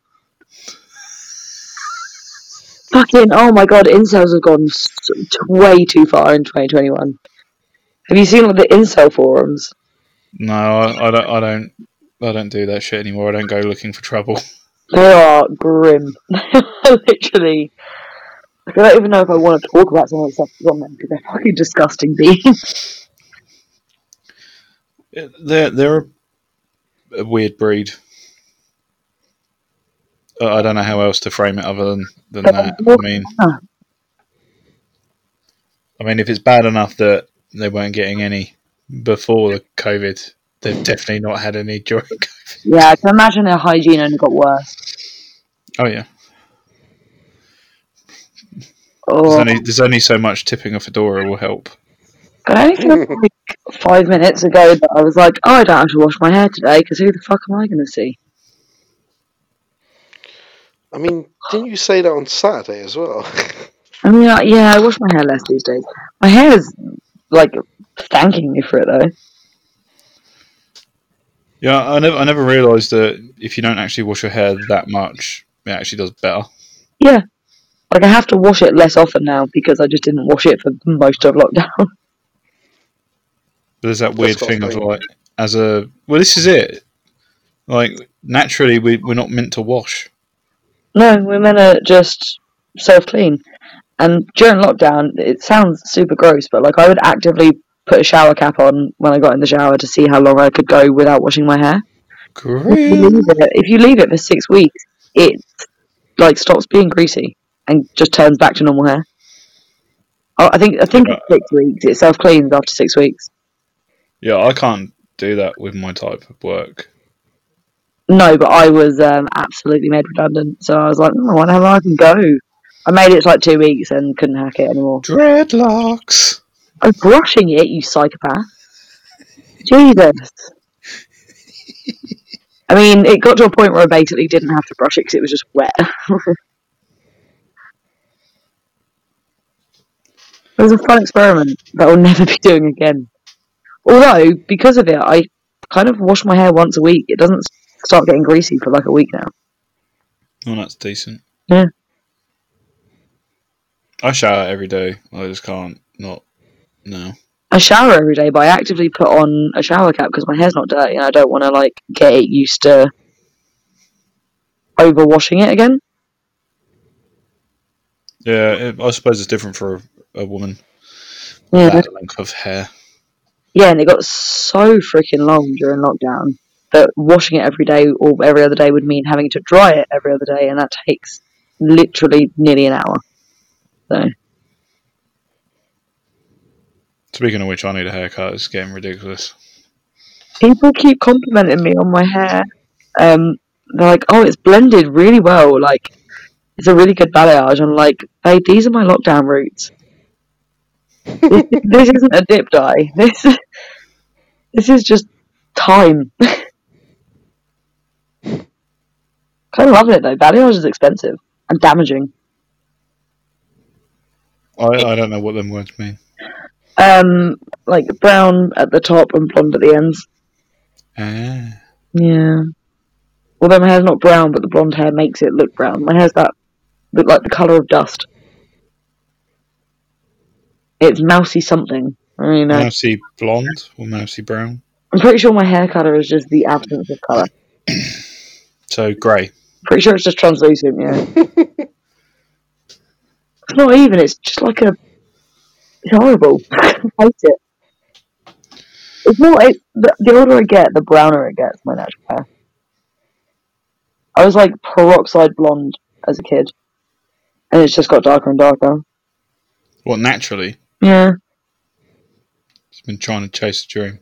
Fucking, oh my god, incels have gone way too far in 2021. Have you seen all the incel forums? No, I don't do that shit anymore. I don't go looking for trouble. They are grim. Literally. I don't even know if I want to talk about some of the stuff that's on them because they're fucking disgusting beings. They're a weird breed. I don't know how else to frame it other than that. I mean, if it's bad enough that they weren't getting any before the COVID, they've definitely not had any during COVID. Yeah, I can imagine their hygiene only got worse. Oh yeah. Oh. There's only so much tipping a fedora will help. I only feel like 5 minutes ago that I was like, oh, I don't have to wash my hair today because who the fuck am I going to see? I mean, didn't you say that on Saturday as well? I mean, yeah, I wash my hair less these days. My hair is, like, thanking me for it, though. Yeah, I never realised that if you don't actually wash your hair that much, it actually does better. Yeah. Like, I have to wash it less often now because I just didn't wash it for most of lockdown. But there's that weird thing of, like, well, this is it. Like, naturally, we're not meant to wash. No, we're meant to just self-clean. And during lockdown, it sounds super gross, but, like, I would actively put a shower cap on when I got in the shower to see how long I could go without washing my hair. Great. If you leave it for 6 weeks, it, like, stops being greasy and just turns back to normal hair. I think it's 6 weeks. It self-cleans after 6 weeks. Yeah, I can't do that with my type of work. No, but I was absolutely made redundant. So I was like, I wonder how long I can go. I made it for like 2 weeks and couldn't hack it anymore. Dreadlocks. I'm brushing it, you psychopath. Jesus. I mean, it got to a point where I basically didn't have to brush it because it was just wet. It was a fun experiment that I'll never be doing again. Although, because of it, I kind of wash my hair once a week. It doesn't start getting greasy for like a week now. Oh, that's decent. Yeah. I shower every day. I just can't not. No. I shower every day, but I actively put on a shower cap because my hair's not dirty and I don't want to like get it used to overwashing it again. Yeah, I suppose it's different for a woman. Yeah. That length of hair. Yeah, and it got so freaking long during lockdown that washing it every day or every other day would mean having to dry it every other day, and that takes literally nearly an hour. So. Speaking of which, I need a haircut. It's getting ridiculous. People keep complimenting me on my hair. They're like, "Oh, it's blended really well. Like, it's a really good balayage." I'm like, "Babe, these are my lockdown roots. This isn't a dip dye. This is just time." Kind of loving it though. Balayage is expensive and damaging. I don't know what them words mean. Like brown at the top and blonde at the ends. Ah. Yeah. Although my hair's not brown, but the blonde hair makes it look brown. My hair's look like the colour of dust. It's mousy something. I don't really know. Mousy blonde or mousy brown? I'm pretty sure my hair colour is just the absence of colour. So grey. Pretty sure it's just translucent, yeah. It's not even, it's just like it's horrible. I hate it. It's more, the older I get, the browner it gets, my natural hair. I was like peroxide blonde as a kid. And it's just got darker and darker. What, naturally? Yeah. It's been trying to chase a dream.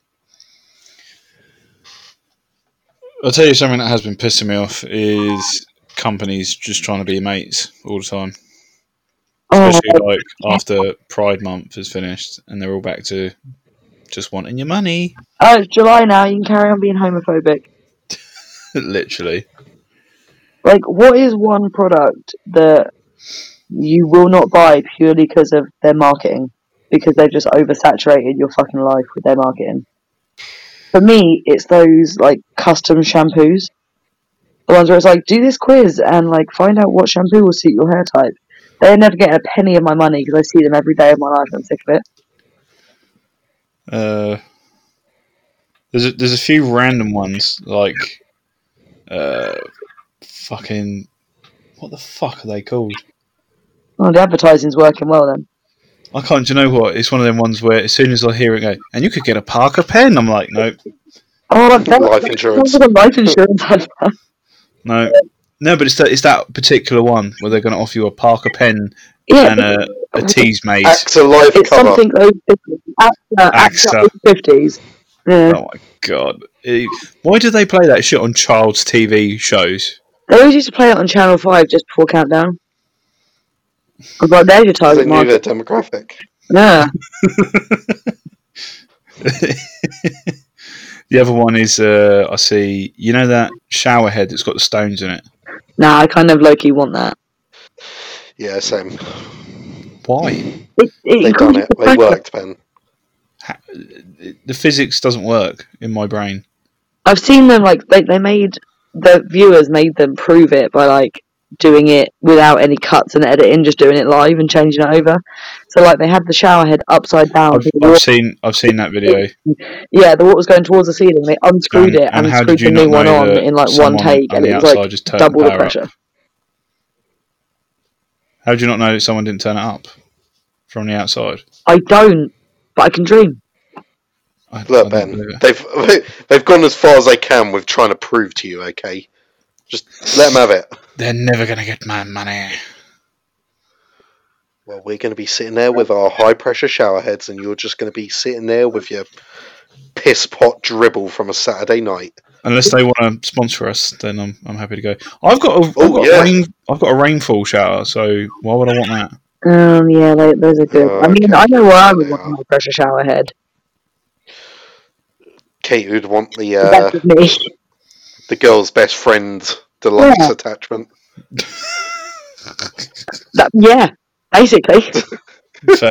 I'll tell you something that has been pissing me off is companies just trying to be mates all the time. Especially like after Pride Month is finished and they're all back to just wanting your money. Oh, it's July now, you can carry on being homophobic. Literally. Like, what is one product that you will not buy purely because of their marketing? Because they've just oversaturated your fucking life with their marketing. For me, it's those, like, custom shampoos. The ones where it's like, do this quiz and, like, find out what shampoo will suit your hair type. They're never getting a penny of my money because I see them every day of my life and I'm sick of it. There's a few random ones, like, fucking, what the fuck are they called? Oh, the advertising's working well then. I can't, do you know what? It's one of them ones where as soon as I hear it go, and you could get a Parker pen, I'm like, nope. Oh, life insurance. That's a life insurance advert. No, but it's that particular one where they're going to offer you a Parker pen and a Teasmade. AXA life it's cover. Something AXA 50s. Yeah. Oh my god. Why do they play that shit on child's TV shows? They always used to play it on Channel 5 just before Countdown. I was like, there's your target They knew market. their demographic. Yeah. The other one is, I see, you know that shower head that's got the stones in it? Nah, I kind of low-key want that. Yeah, same. Why? They've done it. They worked, Ben. The physics doesn't work in my brain. I've seen them, like, they made, the viewers made them prove it by, like, doing it without any cuts and editing, just doing it live and changing it over. So, like, they had the shower head upside down. I've seen that video. Yeah, the water was going towards the ceiling. They unscrewed it and screwed the new one on in, like, one take, and it was, like, double the pressure. How did you not know that someone didn't turn it up from the outside? I don't, but I can dream. Look, Ben, they've gone as far as they can with trying to prove to you, okay? Just let them have it. They're never going to get my money. Well, we're going to be sitting there with our high-pressure shower heads, and you're just going to be sitting there with your piss pot dribble from a Saturday night. Unless they want to sponsor us, then I'm happy to go. I've got a rainfall shower, so why would I want that? Yeah, those are good. I mean, Okay. I know where I would want a high pressure shower head. Kate would want That's with me. the girl's best friend deluxe attachment. Yeah, basically. Fair.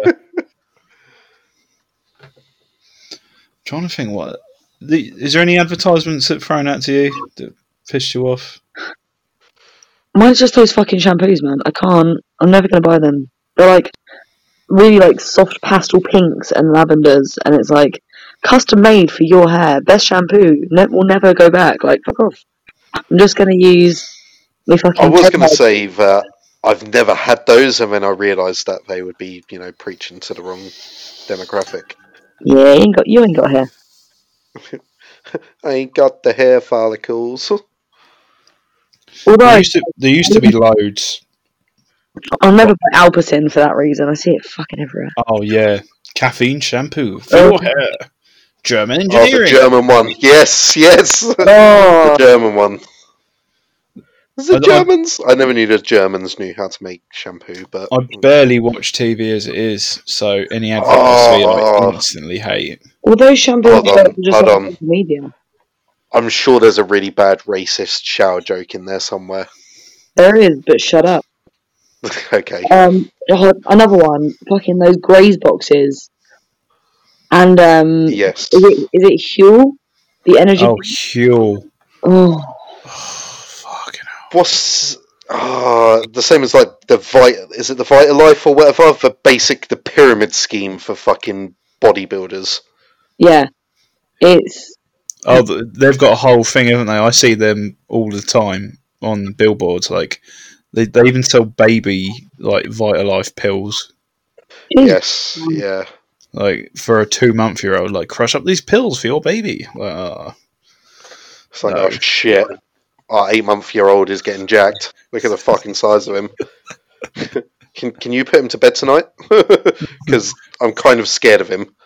Trying to think is there any advertisements that thrown out to you that pissed you off? Mine's just those fucking shampoos, man. I'm never gonna buy them. They're like really like soft pastel pinks and lavenders, and it's like custom made for your hair. Best shampoo. Will never go back. Like, fuck off. I'm just gonna use my fucking. I was gonna say that I've never had those, and then I realised that they would be, preaching to the wrong demographic. Yeah, you ain't got hair. I ain't got the hair follicles. Although there used to be loads. I'll never buy Alpecin for that reason. I see it fucking everywhere. Oh yeah, caffeine shampoo for your hair. German engineering. Oh, the German one. Yes. Oh. The German one. The Germans? I never knew the Germans knew how to make shampoo, but I barely watch TV as it is, so any advert I see, I instantly hate. All those shampoos are just hold on media. I'm sure there's a really bad racist shower joke in there somewhere. There is, but shut up. Okay. Another one. Fucking those Graze boxes. And yes. Is it Huel? The energy. Oh, Huel. Oh. Fucking hell. What's the same as like is it the Vitalife or whatever? The pyramid scheme for fucking bodybuilders. Yeah. It's. Oh, they've got a whole thing, haven't they? I see them all the time on billboards. Like they even sell baby like Vitalife pills. Yes, yeah. Like for a 2-month-old, like crush up these pills for your baby. It's like, oh shit, our 8-month-old is getting jacked. Look at the fucking size of him. Can you put him to bed tonight? Because I'm kind of scared of him.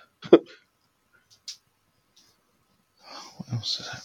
What else is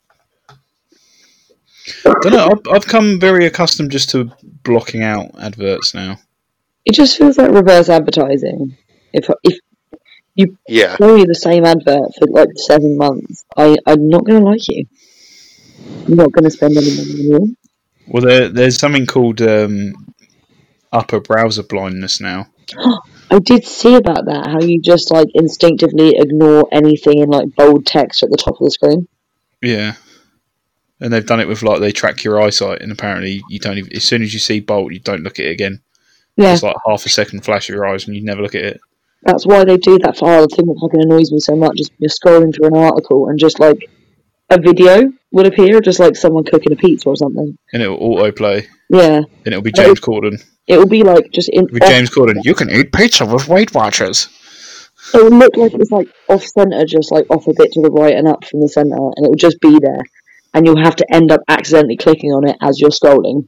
it? I don't know. I've come very accustomed just to blocking out adverts now. It just feels like reverse advertising. If you show me the same advert for like 7 months, I'm not going to like you. I'm not going to spend any money on you. Well, there's something called upper browser blindness now. I did see about that. How you just like instinctively ignore anything in like bold text at the top of the screen. Yeah. And they've done it with like they track your eyesight, and apparently you don't even, as soon as you see bold, you don't look at it again. Yeah. It's like half a second flash of your eyes, and you never look at it. That's why they do that for the thing that fucking annoys me so much. Is you're scrolling through an article and just like a video would appear, just like someone cooking a pizza or something, and it will autoplay. Yeah. And it'll be James Corden. It will be like just in. With James Corden, you can eat pizza with Weight Watchers. It will look like it's like off center, just like off a bit to the right and up from the center, and it will just be there. And you'll have to end up accidentally clicking on it as you're scrolling.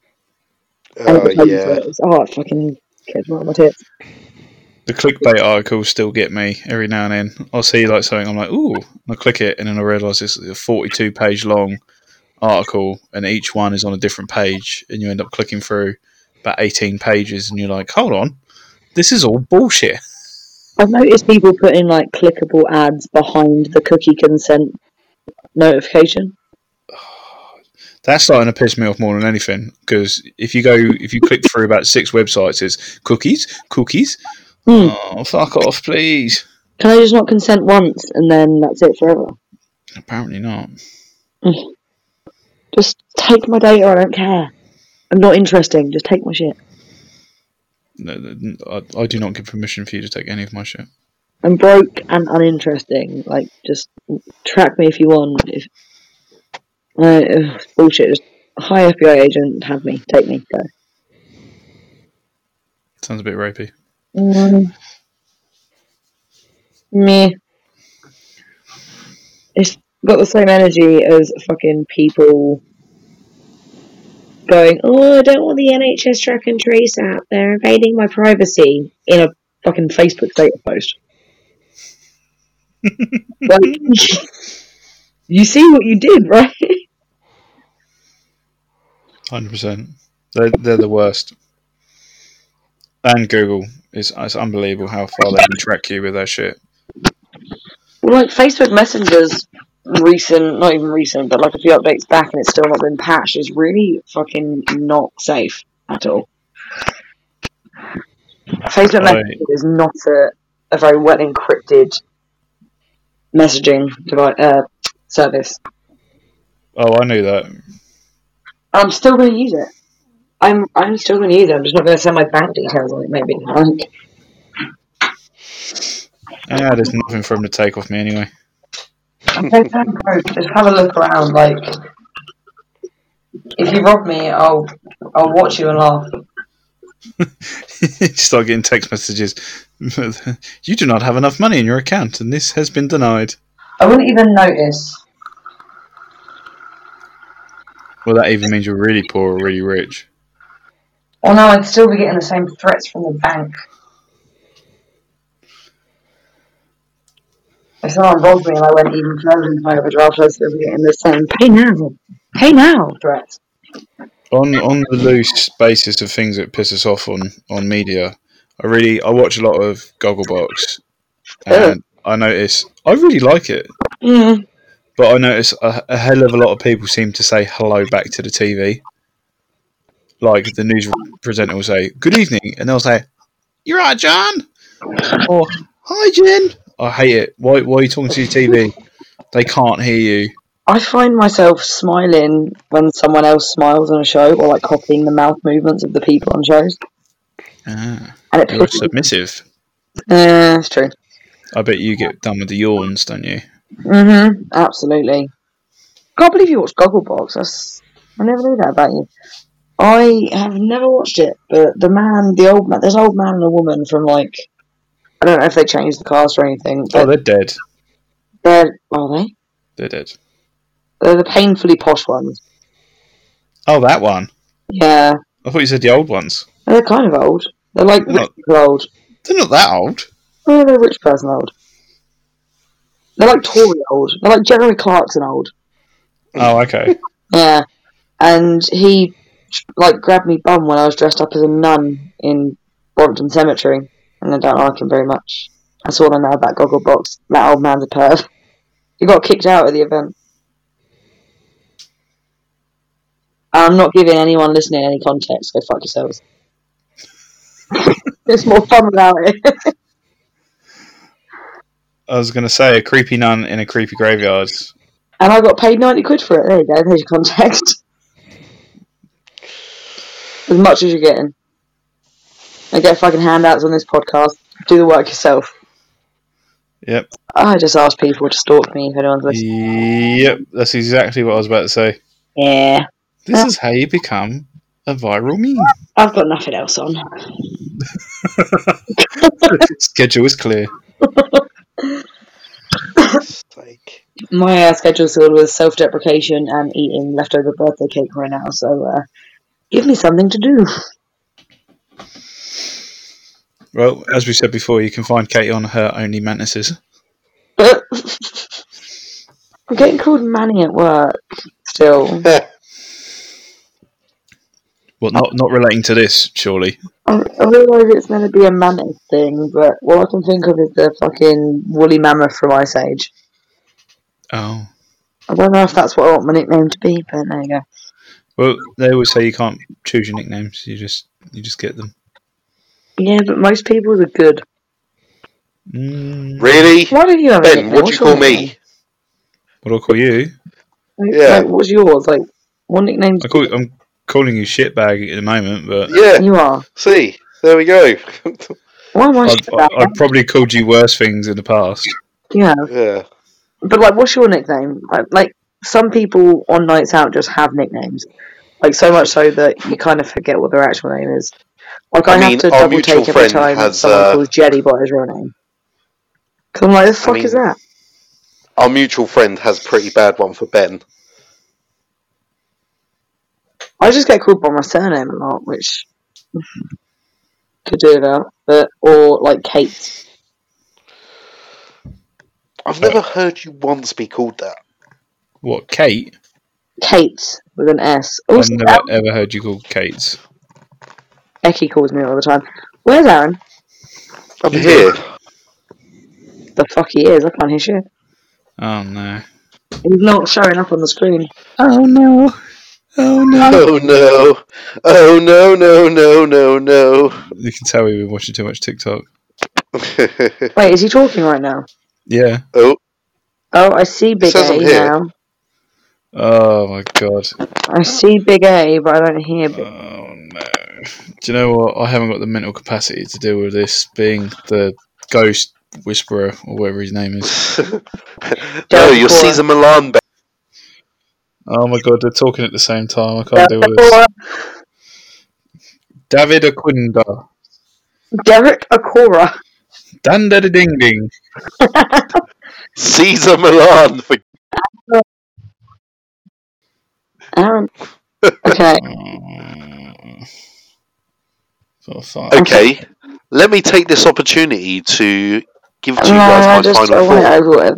It fucking gets right on my tits. The clickbait articles still get me every now and then. I'll see like something, I'm like, ooh, and I click it, and then I realise it's a 42-page long article, and each one is on a different page, and you end up clicking through about 18 pages, and you're like, hold on, this is all bullshit. I've noticed people putting like clickable ads behind the cookie consent notification. That's starting to piss me off more than anything, because if you click through about 6 websites, it's cookies. Oh, fuck off, please. Can I just not consent once and then that's it forever? Apparently not. Just take my data, I don't care. I'm not interesting, just take my shit. No, I do not give permission for you to take any of my shit. I'm broke and uninteresting. Like, just track me if you want. Bullshit. Just hi FBI agent, have me, take me, go. Sounds a bit rapey. Meh. It's got the same energy as fucking people going, oh, I don't want the NHS track and trace app. They're invading my privacy in a fucking Facebook status post. Like, you see what you did, right? 100%. They're the worst. And Google it's unbelievable how far they can track you with that shit. Well, like Facebook Messenger's not even recent, but like a few updates back, and it's still not been patched. Is really fucking not safe at all. Facebook Messenger is not a very well encrypted messaging service. Oh, I knew that. I'm still going to use it. I'm still going to use it. I'm just not going to send my bank details on it. Maybe. There's nothing for them to take off me anyway. Okay, just have a look around. Like, if you rob me, I'll watch you and laugh. Start getting text messages. You do not have enough money in your account, and this has been denied. I wouldn't even notice. Well, that even means you're really poor or really rich. Well, no, I'd still be getting the same threats from the bank. If someone robbed me and I went even further into my overdraft, I'd still be getting the same pay now threats. On the loose basis of things that piss us off on media, I watch a lot of Gogglebox, and I notice I really like it. Mm. But I notice a hell of a lot of people seem to say hello back to the TV. Like the news presenter will say, "Good evening," and they'll say, "You're right, John," or "Hi, Jen." I hate it. Why are you talking to your TV? They can't hear you. I find myself smiling when someone else smiles on a show, or like copying the mouth movements of the people on shows. And You're submissive. That's true. I bet you get done with the yawns, don't you? Absolutely. Can't believe you watched Gogglebox. I never knew that about you. I have never watched it, but there's an old man and a woman from like, I don't know if they changed the cast or anything. Oh, they're dead. Are they? They're dead. They're the painfully posh ones. Oh, that one? Yeah. I thought you said the old ones. They're kind of old. They're like rich people old. They're not that old. Oh, they're rich person old. They're like Tory old. They're like Jeremy Clarkson old. Oh, okay. Yeah. And he like grabbed me bum when I was dressed up as a nun in Brompton Cemetery, and I don't like him very much. That's all I know about Gogglebox. That old man's a perv. He got kicked out of the event. I'm not giving anyone listening any context. Go fuck yourselves. There's more fun without it. I was going to say a creepy nun in a creepy graveyard. And I got paid 90 quid for it. There you go. There's your context. As much as you're getting. I get fucking handouts on this podcast. Do the work yourself. Yep. I just ask people to stalk me if anyone's listening. Yep, that's exactly what I was about to say. Yeah. This is how you become a viral meme. I've got nothing else on. Schedule is clear. My schedule's filled with self-deprecation and eating leftover birthday cake right now, so give me something to do. Well, as we said before, you can find Katie on her Only Mantises. I'm getting called Manny at work still. Well, not relating to this, surely. I realise it's meant to be a mantis thing, but all I can think of is the fucking woolly mammoth from Ice Age. Oh. I don't know if that's what I want my nickname to be, but there you go. Well, they always say you can't choose your nicknames. You just get them. Yeah, but most people's are good. Really? Why do you have Ben, what do you call me? What do I call you? Yeah. Like, what's yours? Like, what nicknames? I'm calling you shitbag at the moment, but Yeah. You are. See, there we go. Why am I I've probably called you worse things in the past. Yeah. Yeah. But, like, what's your nickname? Like, some people on nights out just have nicknames. Like, so much so that you kind of forget what their actual name is. Like, I have to double take every time someone calls Jeddy by his real name. Because I'm like, the fuck is that? Our mutual friend has a pretty bad one for Ben. I just get called by my surname a lot, which could do that. Or, like, Kate. I've never heard you once be called that. What, Kate? Kate with an S. I've Also, never ever heard you called Kate's. Becky calls me all the time. Where's Aaron? I'm here. The fuck he is. I can't hear shit. Oh no. He's not showing up on the screen. Oh no. Oh no. Oh no. Oh no, no, no, no, no. You can tell we've been watching too much TikTok. Wait, is he talking right now? Yeah. Oh, Oh, I see Big Says I'm A here. now. Oh my god. I see Big A, but I don't hear Big A. Oh no. Do you know what? I haven't got the mental capacity to deal with this being the ghost whisperer or whatever his name is. no, you're Caesar Milan. Oh my god, they're talking at the same time. I can't deal with this. David Acunda. Derek Akora. Danda ding ding. Caesar Milan. Aaron. Okay. For fuck. Okay, let me take this opportunity to give to you No, guys my I final want it thought. over with.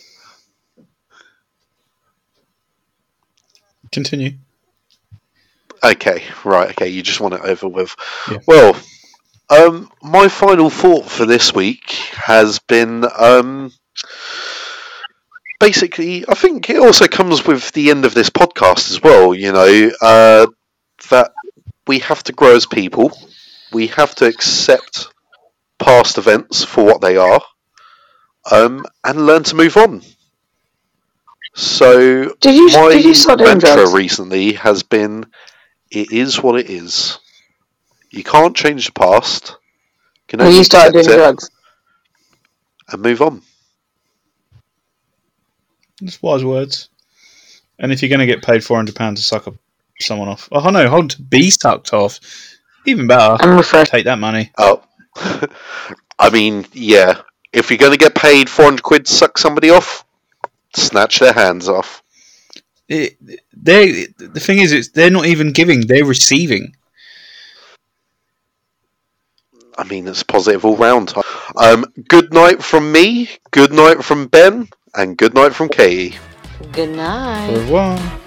Continue. Okay, right. Okay, you just want it over with. Yeah. Well, my final thought for this week has been basically, I think it also comes with the end of this podcast as well. You know, that we have to grow as people. We have to accept past events for what they are, and learn to move on. So Did you start doing mantra drugs? recently has been, it is what it is. You can't change the past. You can When only you started accept doing it drugs? and move on. That's wise words. And if you're going to get paid £400 to suck someone off, oh no, hold to be sucked off, even better. I'm refreshed. Take that money. Oh, I mean, yeah. If you're going to get paid £400 to suck somebody off, snatch their hands off. The thing is, they're not even giving; they're receiving. I mean, it's positive all round. Good night from me, good night from Ben, and good night from Katie. Good night. Au revoir.